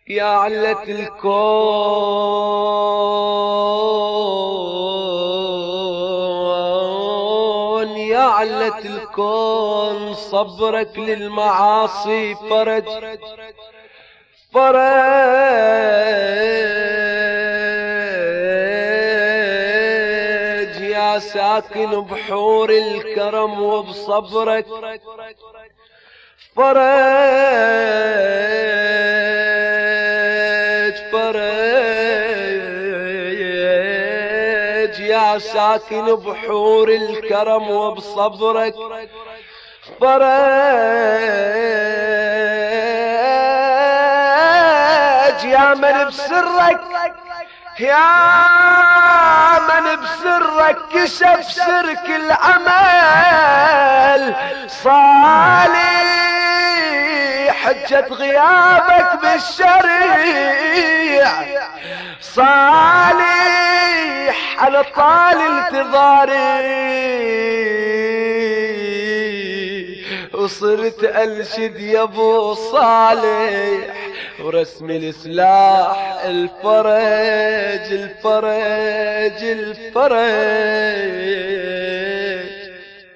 يا علة الكون، يا علة الكون، صبرك للمعاصي فرج فرج، يا ساكن بحور الكرم وبصبرك فرج فرج، يا ساكن بحور الكرم وبصبرك فرج، يا من بسرك، يا من بسرك كشف سرك العمل صالح، حجة غيابك بالشريع صالح، على طال انتظاري وصرت أنشد يا ابو صالح، ورسم السلاح الفرج الفرج الفرج.